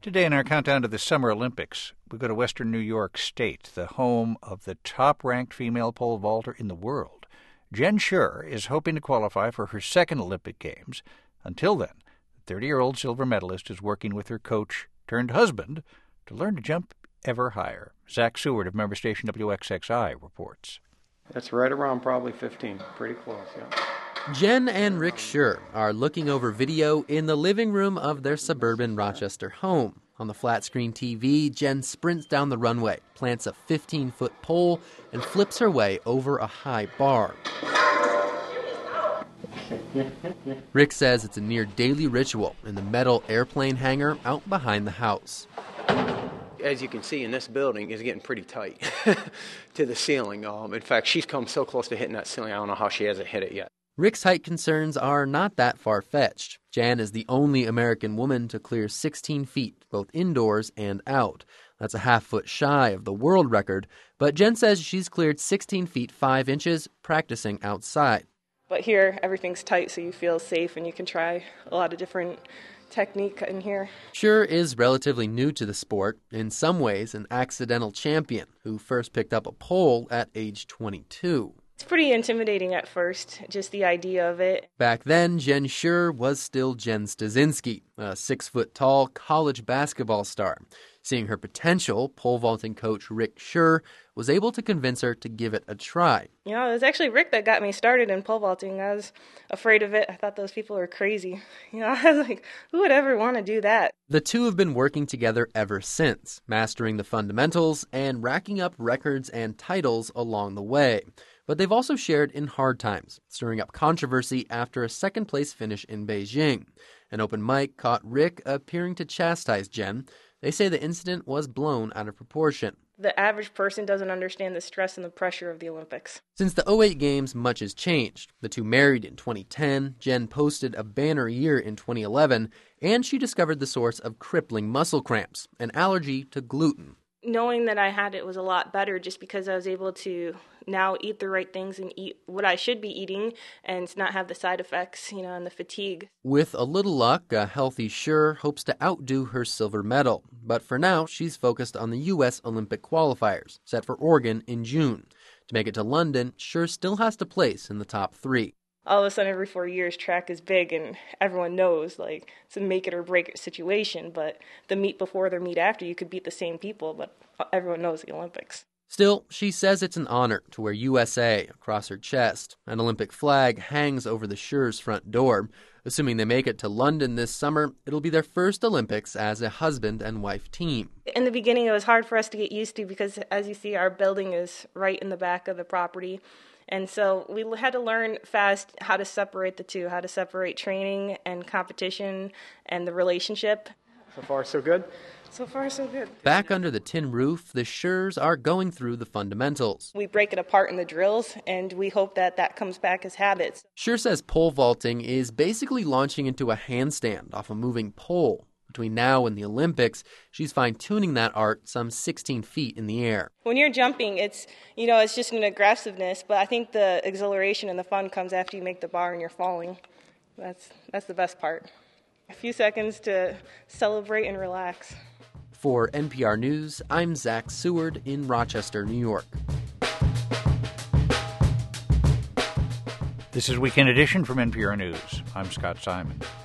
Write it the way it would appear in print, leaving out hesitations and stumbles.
Today in our countdown to the Summer Olympics, we go to Western New York State, the home of the top-ranked female pole vaulter in the world. Jen Scher is hoping to qualify for her second Olympic Games. Until then, the 30-year-old silver medalist is working with her coach-turned-husband to learn to jump ever higher. Zach Seward of member station WXXI reports. That's right around probably 15. Pretty close, yeah. Jen and Rick Scher are looking over video in the living room of their suburban Rochester home. On the flat-screen TV, Jen sprints down the runway, plants a 15-foot pole, and flips her way over a high bar. Rick says it's a near-daily ritual in the metal airplane hangar out behind the house. As you can see in this building, it's getting pretty tight to the ceiling. In fact, she's come so close to hitting that ceiling, I don't know how she hasn't hit it yet. Rick's height concerns are not that far-fetched. Jan is the only American woman to clear 16 feet, both indoors and out. That's a half-foot shy of the world record, but Jen says she's cleared 16 feet 5 inches practicing outside. But here, everything's tight, so you feel safe and you can try a lot of different technique in here. Scher is relatively new to the sport, in some ways an accidental champion who first picked up a pole at age 22. It's pretty intimidating at first, just the idea of it. Back then, Jen Scher was still Jen Stasinski, a 6-foot-tall college basketball star. Seeing her potential, pole vaulting coach Rick Scher was able to convince her to give it a try. You know, it was actually Rick that got me started in pole vaulting. I was afraid of it. I thought those people were crazy. You know, I was like, who would ever want to do that? The two have been working together ever since, mastering the fundamentals and racking up records and titles along the way. But they've also shared in hard times, stirring up controversy after a second-place finish in Beijing. An open mic caught Rick appearing to chastise Jen. They say the incident was blown out of proportion. The average person doesn't understand the stress and the pressure of the Olympics. Since the '08 Games, much has changed. The two married in 2010, Jen posted a banner year in 2011, and she discovered the source of crippling muscle cramps, an allergy to gluten. Knowing that I had it was a lot better just because I was able to now eat the right things and eat what I should be eating and not have the side effects, you know, and the fatigue. With a little luck, a healthy Scher hopes to outdo her silver medal. But for now, she's focused on the U.S. Olympic qualifiers, set for Oregon in June. To make it to London, Scher still has to place in the top 3. All of a sudden, every 4 years, track is big, and everyone knows, like, it's a make-it-or-break-it situation, but the meet before, the meet after, you could beat the same people, but everyone knows the Olympics. Still, she says it's an honor to wear USA across her chest. An Olympic flag hangs over the Scher's front door. Assuming they make it to London this summer, it'll be their first Olympics as a husband and wife team. In the beginning, it was hard for us to get used to because, as you see, our building is right in the back of the property. And so we had to learn fast how to separate the two, how to separate training and competition and the relationship. So far, so good? So far, so good. Back under the tin roof, the Schers are going through the fundamentals. We break it apart in the drills, and we hope that that comes back as habits. Scher says pole vaulting is basically launching into a handstand off a moving pole. Between now and the Olympics, she's fine-tuning that art some 16 feet in the air. When you're jumping, it's just an aggressiveness, but I think the exhilaration and the fun comes after you make the bar and you're falling. That's the best part. A few seconds to celebrate and relax. For NPR News, I'm Zach Seward in Rochester, New York. This is Weekend Edition from NPR News. I'm Scott Simon.